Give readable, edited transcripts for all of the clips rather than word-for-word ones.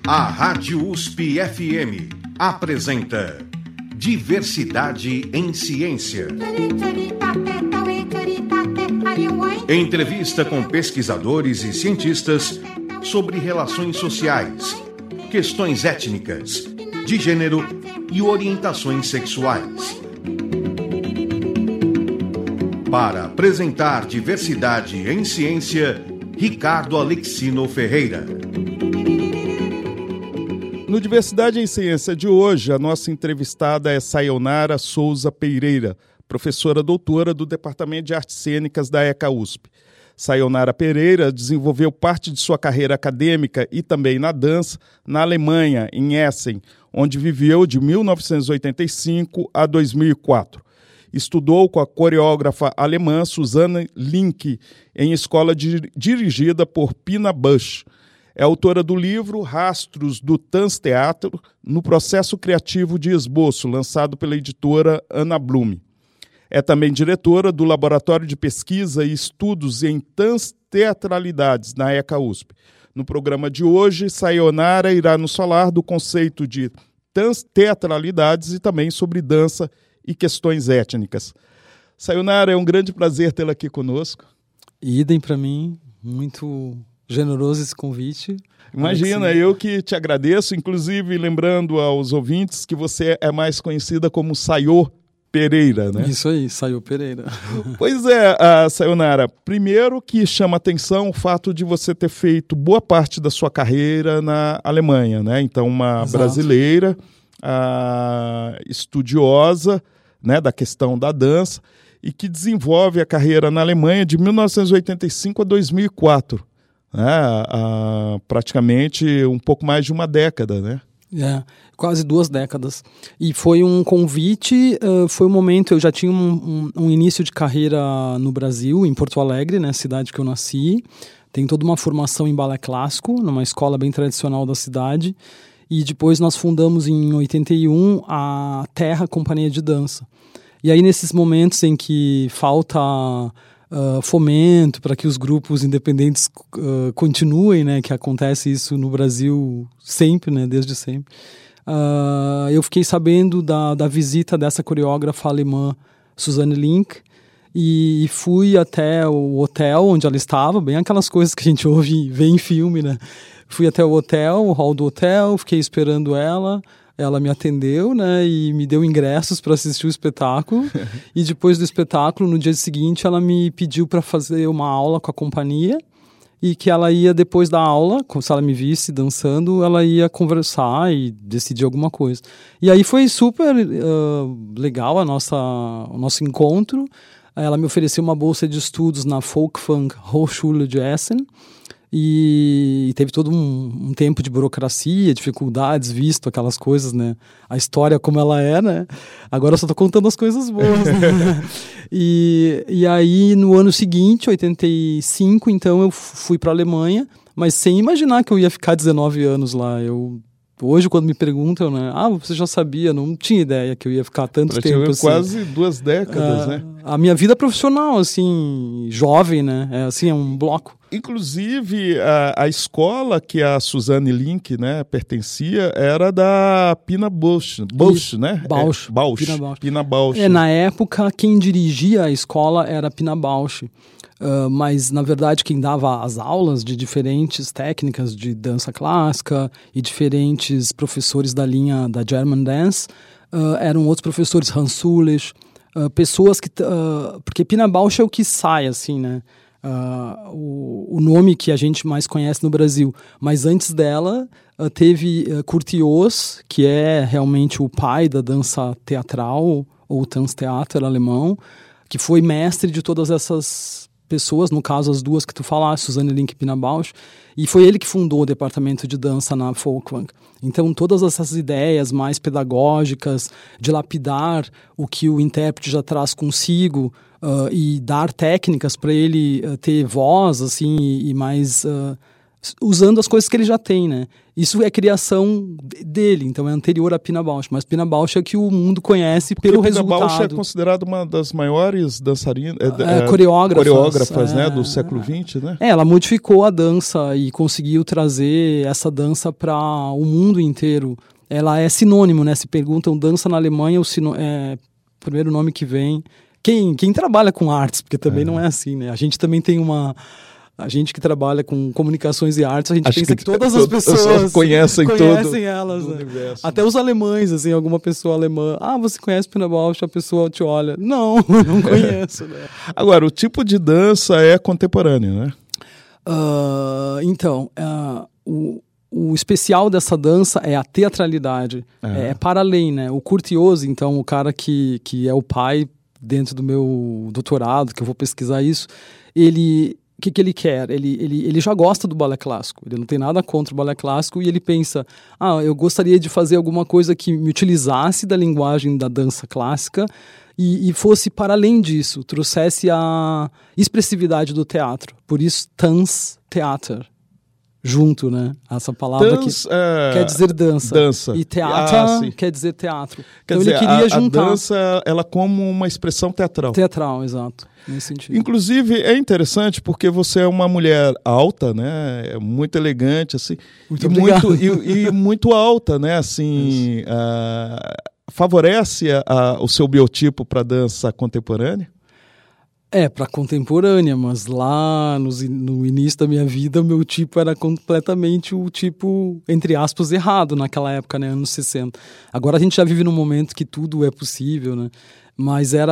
A Rádio USP-FM apresenta Diversidade em Ciência. Entrevista com pesquisadores e cientistas sobre relações sociais, questões étnicas, de gênero e orientações sexuais. Para apresentar Diversidade em Ciência, Ricardo Alexino Ferreira. No Diversidade em Ciência de hoje, a nossa entrevistada é Sayonara Souza Pereira, professora doutora do Departamento de Artes Cênicas da ECA USP. Sayonara Pereira desenvolveu parte de sua carreira acadêmica e também na dança na Alemanha, em Essen, onde viveu de 1985 a 2004. Estudou com a coreógrafa alemã Susanne Link em escola dirigida por Pina Bausch. É autora do livro Rastros do Tanztheater no processo criativo de esboço, lançado pela editora Ana Blume. É também diretora do Laboratório de Pesquisa e Estudos em Tanztheatralidades, na ECA USP. No programa de hoje, Sayonara irá nos falar do conceito de tanztheatralidades e também sobre dança e questões étnicas. Sayonara, é um grande prazer tê-la aqui conosco. Idem para mim, muito generoso esse convite. Imagina, eu que te agradeço, inclusive lembrando aos ouvintes que você é mais conhecida como Sayô Pereira, né? Isso aí, Sayô Pereira. Pois é, Sayonara, primeiro que chama atenção o fato de você ter feito boa parte da sua carreira na Alemanha, né? Então, uma Exato. brasileira, estudiosa, né, da questão da dança e que desenvolve a carreira na Alemanha de 1985 a 2004. Praticamente um pouco mais de uma década, né? Quase 2 décadas. E foi um convite, foi um momento, eu já tinha um início de carreira no Brasil, em Porto Alegre, né, cidade que eu nasci. Tenho toda uma formação em balé clássico, numa escola bem tradicional da cidade. E depois nós fundamos em 81 a Terra Companhia de Dança. E aí nesses momentos em que falta fomento para que os grupos independentes continuem, né, que acontece isso no Brasil sempre, né, desde sempre, eu fiquei sabendo da visita dessa coreógrafa alemã Susanne Link e fui até o hotel onde ela estava, bem aquelas coisas que a gente ouve e vê em filme, né? Fui até o hotel, o hall do hotel, fiquei esperando ela me atendeu, né, e me deu ingressos para assistir o espetáculo. E depois do espetáculo, no dia seguinte, ela me pediu para fazer uma aula com a companhia e que ela ia, depois da aula, se ela me visse dançando, ela ia conversar e decidir alguma coisa. E aí foi super legal o nosso encontro. Ela me ofereceu uma bolsa de estudos na Folkwang Hochschule de Essen. E teve todo um tempo de burocracia, dificuldades, visto aquelas coisas, né? A história como ela é, né? Agora eu só tô contando as coisas boas, né? E aí, no ano seguinte, 85, então eu fui para a Alemanha, mas sem imaginar que eu ia ficar 19 anos lá. Hoje, quando me perguntam, né? Você já sabia, não tinha ideia que eu ia ficar tanto tempo assim. Quase 2 décadas, né? A minha vida profissional, assim, jovem, né? É um bloco. Inclusive, a escola que a Susanne Link, né, pertencia era da Pina Bausch, né? Bausch. Pina Bausch. Na época, quem dirigia a escola era Pina Bausch. Mas, na verdade, quem dava as aulas de diferentes técnicas de dança clássica e diferentes professores da linha da German Dance eram outros professores, Hans Sulich, pessoas que... porque Pina Bausch é o que sai, assim, né? O nome que a gente mais conhece no Brasil. Mas antes dela, teve Kurt Jooss, que é realmente o pai da dança teatral, ou Tanztheater alemão, que foi mestre de todas essas pessoas, no caso as duas que tu falaste, Susanne Link e Pina Bausch, e foi ele que fundou o departamento de dança na Folkwang. Então todas essas ideias mais pedagógicas, de lapidar o que o intérprete já traz consigo e dar técnicas para ele ter voz, assim, e mais usando as coisas que ele já tem, né? Isso é criação dele, então é anterior a Pina Bausch, mas Pina Bausch é que o mundo conhece pelo resultado. Pina Bausch é considerada uma das maiores dançarinas, coreógrafas, né, do século XX, né? Ela modificou a dança e conseguiu trazer essa dança para o mundo inteiro. Ela é sinônimo, né? Se perguntam dança na Alemanha, o primeiro nome que vem. Quem trabalha com artes, porque também não é assim, né? A gente também tem a gente que trabalha com comunicações e artes, a gente pensa que todas as pessoas conhecem elas, né? Universo. Até os alemães, assim, alguma pessoa alemã. Você conhece Pina Bausch? A pessoa te olha. Não conheço, né? Agora, o tipo de dança é contemporâneo, né? O especial dessa dança é a teatralidade. É para além, né? O Curtiose, então, o cara que é o pai dentro do meu doutorado, que eu vou pesquisar isso, o que ele quer? Ele já gosta do balé clássico, ele não tem nada contra o balé clássico e ele pensa, eu gostaria de fazer alguma coisa que me utilizasse da linguagem da dança clássica e fosse para além disso, trouxesse a expressividade do teatro. Por isso, Tanztheater. Junto, né? Essa palavra que quer dizer dança. E teatro quer dizer teatro. Quer dizer, ele queria juntar. A dança, ela como uma expressão teatral. Teatral, exato. Nesse sentido. Inclusive, é interessante porque você é uma mulher alta, né? É muito elegante, assim. E muito alta, né? Assim, favorece o seu biotipo para dança contemporânea? Para contemporânea, mas lá no início da minha vida, o meu tipo era completamente o tipo, entre aspas, errado naquela época, né, anos 60. Agora a gente já vive num momento que tudo é possível, né? Mas era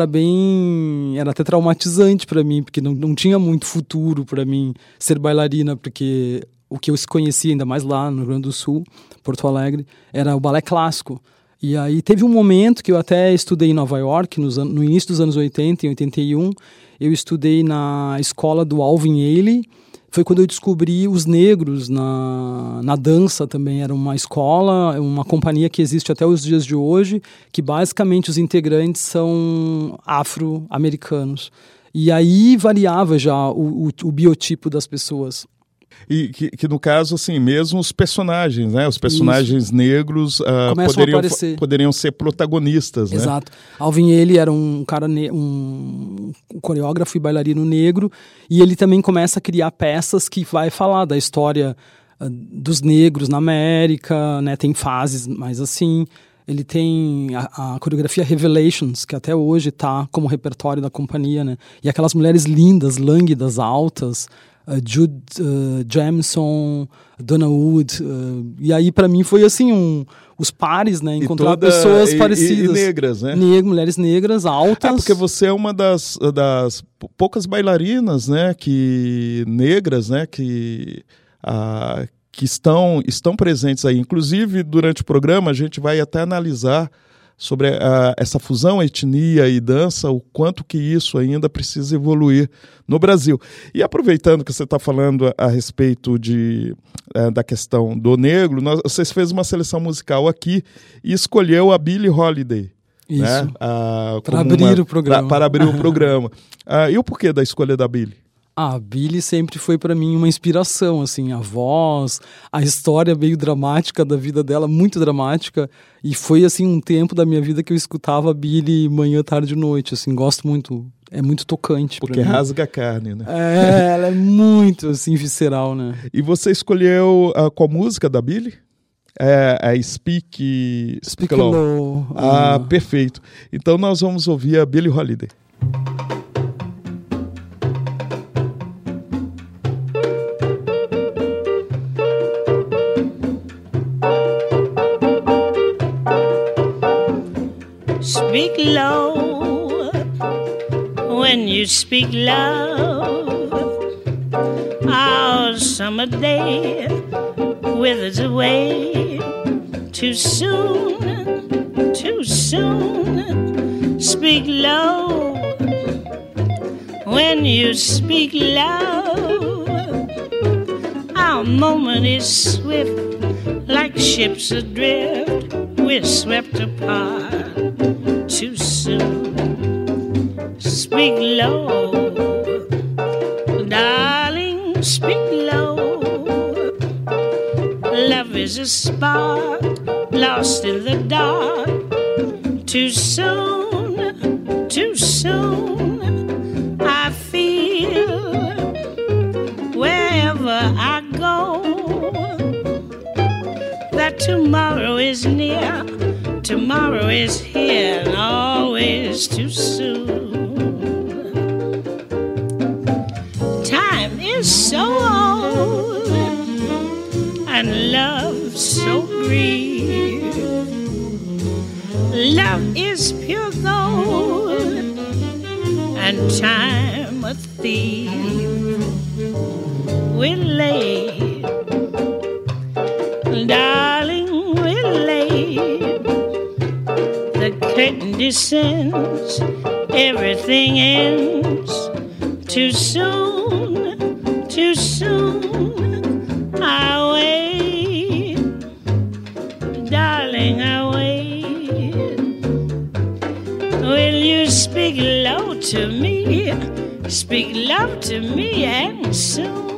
até traumatizante para mim, porque não tinha muito futuro para mim ser bailarina, porque o que eu conhecia, ainda mais lá no Rio Grande do Sul, Porto Alegre, era o balé clássico. E aí teve um momento que eu até estudei em Nova York, no início dos anos 80, em 81, eu estudei na escola do Alvin Ailey. Foi quando eu descobri os negros na dança também. Era uma escola, uma companhia que existe até os dias de hoje, que basicamente os integrantes são afro-americanos. E aí variava já o biotipo das pessoas. E que no caso, assim, mesmo os personagens, né? Os personagens negros poderiam ser protagonistas, né? Exato. Alvin Ailey era um cara, um coreógrafo e bailarino negro, e ele também começa a criar peças que vai falar da história dos negros na América, né? Tem fases mais assim. Ele tem a coreografia Revelations, que até hoje está como repertório da companhia, né? E aquelas mulheres lindas, lânguidas, altas, Jude Jameson, Donna Wood, e aí para mim foi assim os pares, né? Encontrar pessoas parecidas. E negras, né? Mulheres negras, altas. Porque você é uma das poucas bailarinas, né? Negras, né? Que estão presentes aí. Inclusive, durante o programa, a gente vai até analisar sobre essa fusão etnia e dança, o quanto que isso ainda precisa evoluir no Brasil. E aproveitando que você está falando a respeito da questão do negro, você fez uma seleção musical aqui e escolheu a Billie Holiday. Isso, né? Para abrir o programa. Para abrir o programa. E o porquê da escolha da Billie? A Billie sempre foi para mim uma inspiração, assim, a voz, a história meio dramática da vida dela, muito dramática, e foi assim um tempo da minha vida que eu escutava a Billie manhã, tarde e noite, assim, gosto muito, é muito tocante. Porque rasga a carne, né? Ela é muito, assim, visceral, né? E você escolheu qual música da Billie? Speak Low. Perfeito. Então nós vamos ouvir a Billie Holiday. Speak low when you speak love. Our summer day withers away too soon, too soon. Speak low when you speak love. Our moment is swift, like ships adrift. We're swept apart too soon. Speak low, darling, speak low. is a spark lost in the dark. Too soon, too soon, I feel wherever I go that tomorrow is near, tomorrow is here, and always too soon. Time is so old and love so brief. Love is pure gold and time a thief. We're late, darling, we're late. The curtain descends, everything ends. Too soon, too soon, I wait, darling, I wait. Will you speak low to me, speak love to me, and soon?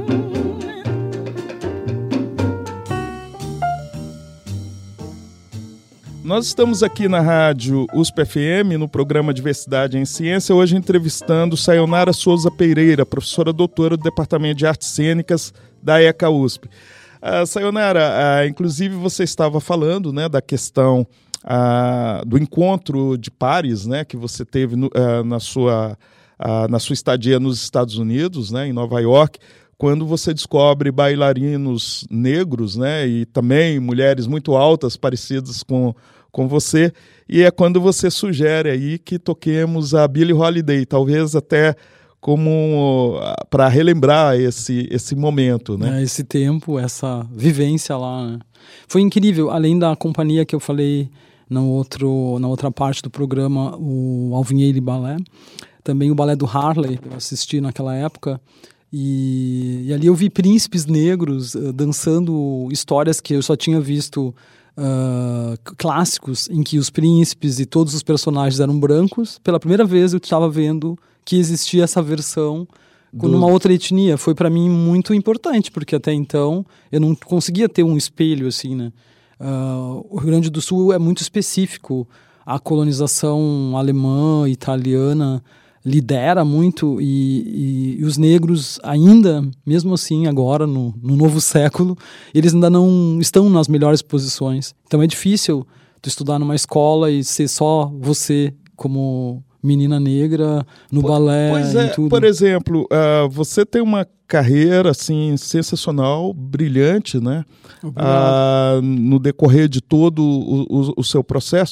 Nós estamos aqui na rádio USP-FM, no programa Diversidade em Ciência, hoje entrevistando Sayonara Souza Pereira, professora doutora do Departamento de Artes Cênicas da ECA USP. Sayonara, inclusive você estava falando, né, da questão do encontro de pares, né, que você teve na sua estadia nos Estados Unidos, né, em Nova York, quando você descobre bailarinos negros, né, e também mulheres muito altas, parecidas com você, e é quando você sugere aí que toquemos a Billie Holiday, talvez até como para relembrar esse momento, né? Esse tempo, essa vivência lá, né? Foi incrível, além da companhia que eu falei na outra parte do programa, o Alvin Ailey Ballet, também o balé do Harley, eu assisti naquela época, e ali eu vi príncipes negros dançando histórias que eu só tinha visto clássicos, em que os príncipes e todos os personagens eram brancos. Pela primeira vez eu estava vendo que existia essa versão numa outra etnia. Foi para mim muito importante, porque até então eu não conseguia ter um espelho assim, né? O Rio Grande do Sul é muito específico. A colonização alemã, italiana lidera muito, e os negros ainda, mesmo assim agora no novo século, eles ainda não estão nas melhores posições. Então é difícil tu estudar numa escola e ser só você como menina negra no balé. Pois é, e tudo. Por exemplo, você tem uma carreira assim sensacional, brilhante, né? No decorrer de todo o seu processo.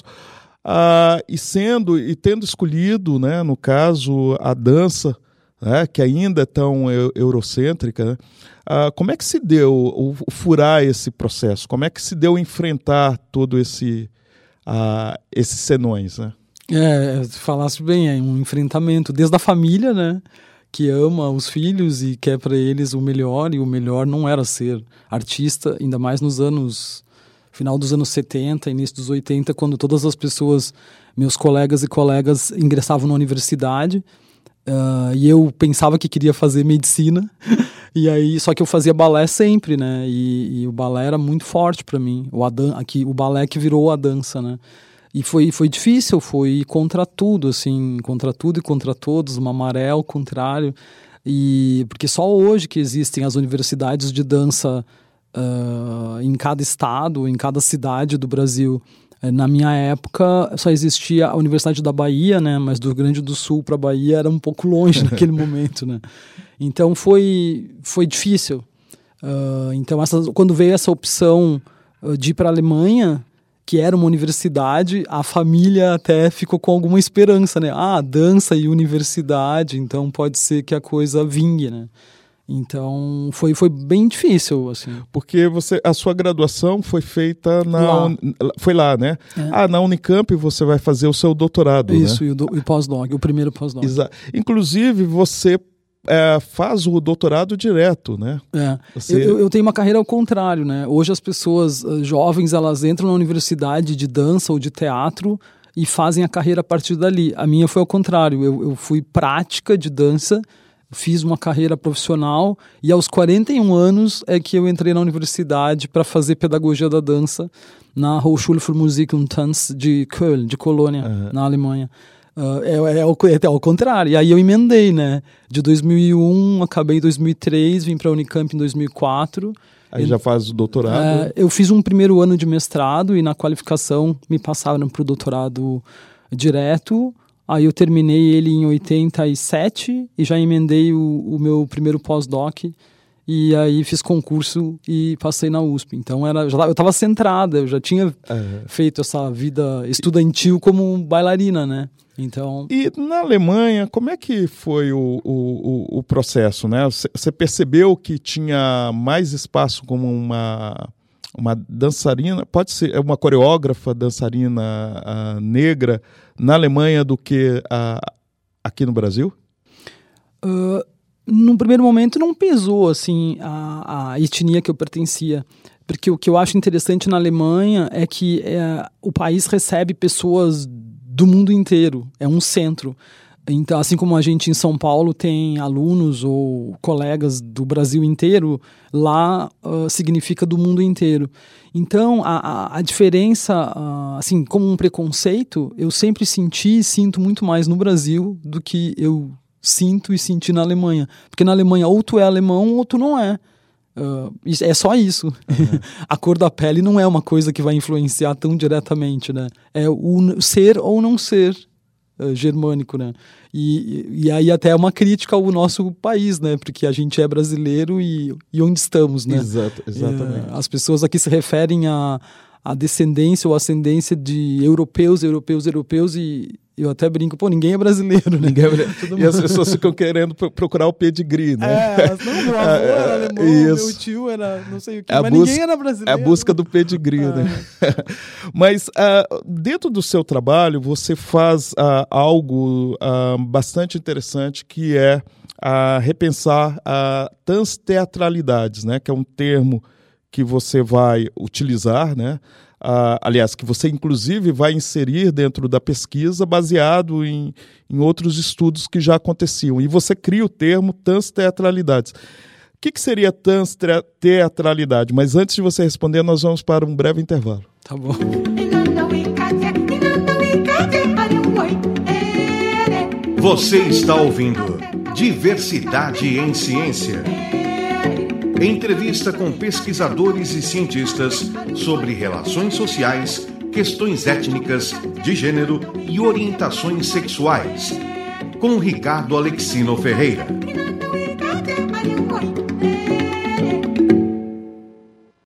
E tendo escolhido, né, no caso, a dança, né, que ainda é tão eurocêntrica, né, como é que se deu o furar esse processo? Como é que se deu enfrentar todo esses senões, né? Falasse bem, é um enfrentamento desde a família, né, que ama os filhos e quer para eles o melhor, e o melhor não era ser artista, ainda mais final dos anos 70, início dos 80, quando todas as pessoas, meus colegas e colegas, ingressavam na universidade, e eu pensava que queria fazer medicina, e aí, só que eu fazia balé sempre, né, e o balé era muito forte para mim, o balé que virou a dança, né, e foi difícil, foi contra tudo, assim, contra tudo e contra todos, uma maré ao contrário, porque só hoje que existem as universidades de dança em cada estado, em cada cidade do Brasil. Na minha época só existia a Universidade da Bahia, né? Mas do Rio Grande do Sul para a Bahia era um pouco longe naquele momento, né? Então foi difícil. Então quando veio essa opção de ir para a Alemanha, que era uma universidade, a família até ficou com alguma esperança, né? Dança e universidade, então pode ser que a coisa vingue, né? Então foi bem difícil, assim. Porque a sua graduação foi feita foi lá, né? Na Unicamp você vai fazer o seu doutorado, isso, né? E o pós-doc, o primeiro pós-doc. Exato. Inclusive você faz o doutorado direto, né? Eu tenho uma carreira ao contrário, né? Hoje as pessoas jovens, elas entram na universidade de dança ou de teatro e fazem a carreira a partir dali. A minha foi ao contrário, eu fui prática de dança fiz uma carreira profissional e aos 41 anos é que eu entrei na universidade para fazer pedagogia da dança na Hochschule für Musik und Tanz de Köln, de Colônia, na Alemanha. É ao contrário. E aí eu emendei, né? De 2001, acabei em 2003, vim para a Unicamp em 2004. Aí já faz o doutorado? Eu fiz um primeiro ano de mestrado e na qualificação me passaram para o doutorado direto. Aí eu terminei ele em 87 e já emendei o meu primeiro pós-doc. E aí fiz concurso e passei na USP. Então eu estava centrada, eu já tinha feito essa vida estudantil como bailarina, né? Então... E na Alemanha, como é que foi o processo, né? Você percebeu que tinha mais espaço como uma dançarina, pode ser uma coreógrafa dançarina negra na Alemanha do que aqui no Brasil? No primeiro momento não pesou assim a etnia que eu pertencia, porque o que eu acho interessante na Alemanha é que o país recebe pessoas do mundo inteiro, é um centro. Então, assim como a gente em São Paulo tem alunos ou colegas do Brasil inteiro, lá significa do mundo inteiro. Então, a diferença, assim, como um preconceito, eu sempre senti e sinto muito mais no Brasil do que eu sinto e senti na Alemanha. Porque na Alemanha ou tu é alemão ou tu não é. É só isso. A cor da pele não é uma coisa que vai influenciar tão diretamente, né? É o ser ou não ser germânico, né? E aí até é uma crítica ao nosso país, né? Porque a gente é brasileiro e onde estamos, né? Exatamente. As pessoas aqui se referem à descendência ou ascendência de europeus e eu até brinco, ninguém é brasileiro, né? E as pessoas ficam querendo procurar o pedigree, né? Meu avô era alemão, meu tio era não sei o que, mas ninguém era brasileiro. É a busca do pedigree, né? Mas dentro do seu trabalho, você faz algo bastante interessante, que é repensar transteatralidades, né? Que é um termo que você vai utilizar, né? Aliás, que você inclusive vai inserir dentro da pesquisa baseado em outros estudos que já aconteciam. E você cria o termo transteatralidades. O que seria transteatralidade? Mas antes de você responder, nós vamos para um breve intervalo. Tá bom. Você está ouvindo Diversidade em Ciência. Entrevista com pesquisadores e cientistas sobre relações sociais, questões étnicas, de gênero e orientações sexuais. Com Ricardo Alexino Ferreira.